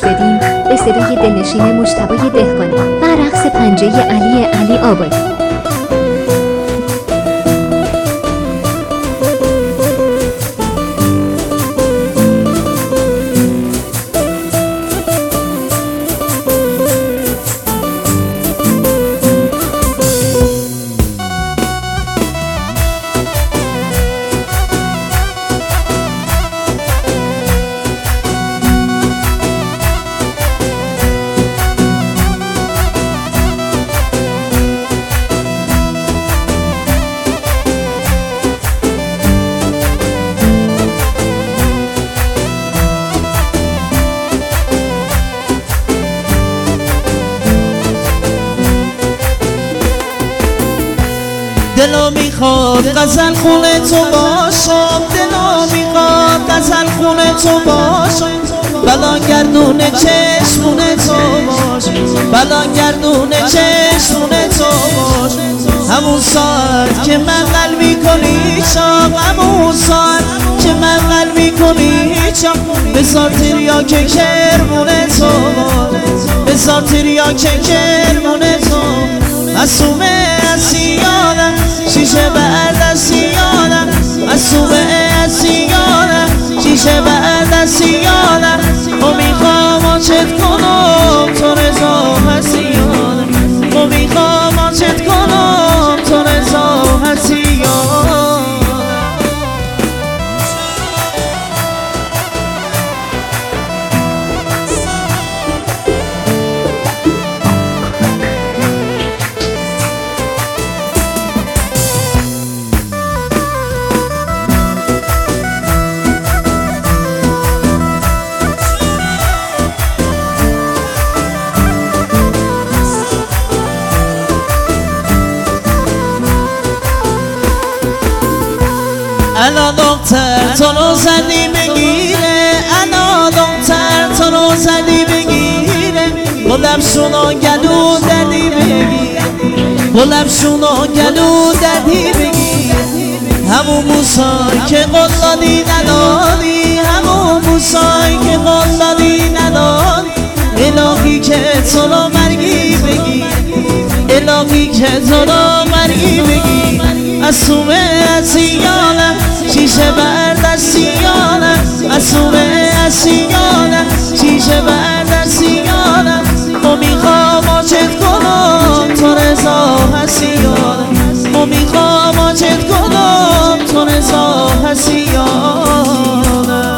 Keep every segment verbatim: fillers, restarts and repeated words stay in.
بدیم به صدای دلنشین مجتبی دهقانی و رقص پنجه علی علی آبادی. دلو میخواد غزل خونه تو باشم، دلو میخواد غزل خونه تو باشم، بلا گردونه چشمونه تو باش، بلا گردونه چشمونه تو باش. همون ساعت که من قلبی کنی چاق، همون ساعت که من قلبی کنی چاق، بذار تریا که کرمونه تو باش، بذار تریا که کرمونه تو. معصومه از یادم شیشه بعد از یادم، معصومه از یادم شیشه بعد از یادم. و میخوام آنچت کنم تو رضا هستی یادم، و میخوام آنچت کنم تو رضا هستی یادم. انا دختر تو رو زدی بگیره، انا دختر تو رو زدی بگیره، گلم شونو گلو دردی بگیره، گلم شونو گلو دردی بگیره. همون موسای که قول دادی ندادی، همون موسای که قول دادی ندادی. الهی که تو رو مرگی بگی، الهی که تو رو مرگی بگی. معصومه از یادم شیشه بعد از یادم، معصومه از یادم شیشه بعد از یادم. و میخوام آنچت کنم تو رضا هستی یادم، و میخوام آنچت کنم تو رضا هستی یادم.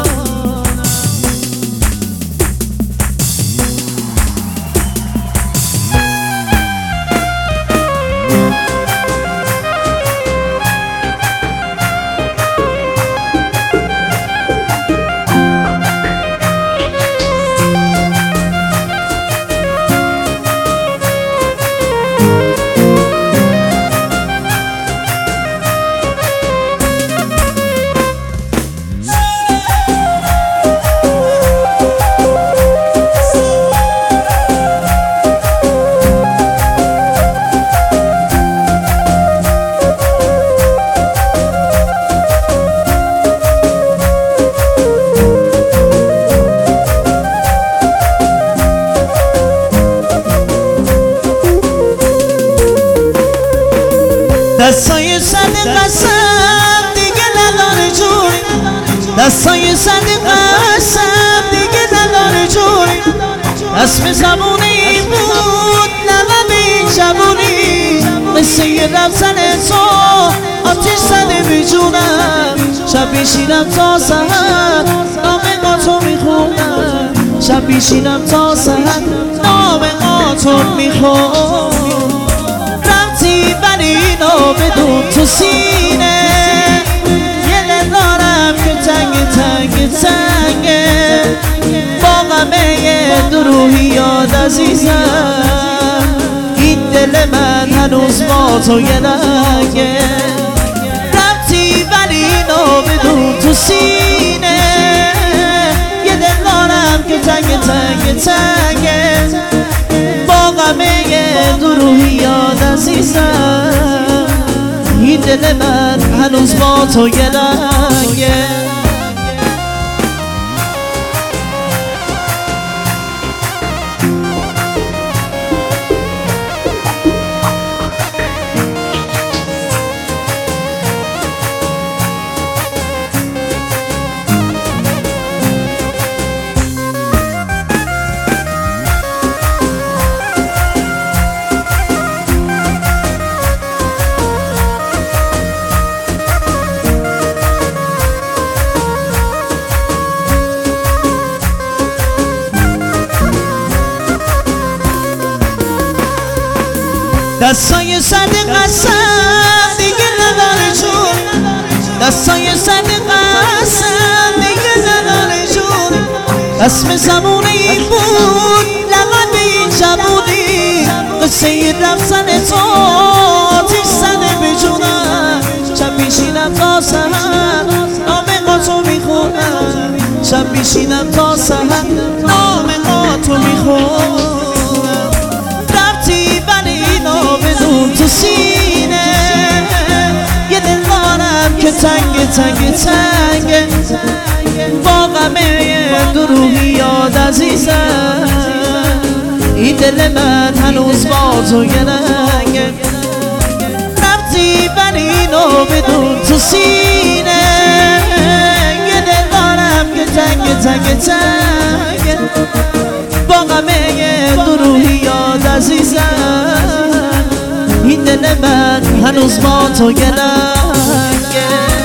دستای صد قسم دیگه نداره جوری، دستای صد قسم دیگه نداره جوری. اسم زبونی بود نوه بی جبونی، مثل یه رفتن تو آتیش زده بی جونم. شب بیشینم تا سهر نام قاطو میخونم، شب بیشینم تا سهر نام قاطو میخونم. رفتی برینا بدون تو سینه، یه دل دارم که تنگ تنگ تنگه، با غمه دروحی یاد عزیزم. این دل من هنوز با تو یه رنگه. رفتی برینا بدون تو سینه، یه دل دارم که تنگ تنگ تنگه، با غمه دروحی یاد عزیزم. این دل من هنوز با تو یه رنگه. دستای سرد قسم دیگه نداره جون دستای سرد قسم دیگه نداره جون رسم زمونه ای بود لغت این جبودی قصه ای رفتن تو آتیش زده به جونم شب میشینم تا سهر نام قاتو میخونم شب میشینم تا سهر نام قاتو میخونم رفتی بله اینا بدون تو سینه یه دل دارم که تنگ تنگ تنگ با غمه دروهی یاد عزیزم این دل من هنوز با تو یه رنگه رفتی بله اینو بدون تو سینه یه دل دارم که تنگ تنگ تنگ با غمه دروهی یاد عزیزم این دل من هنوز با تو یه رنگه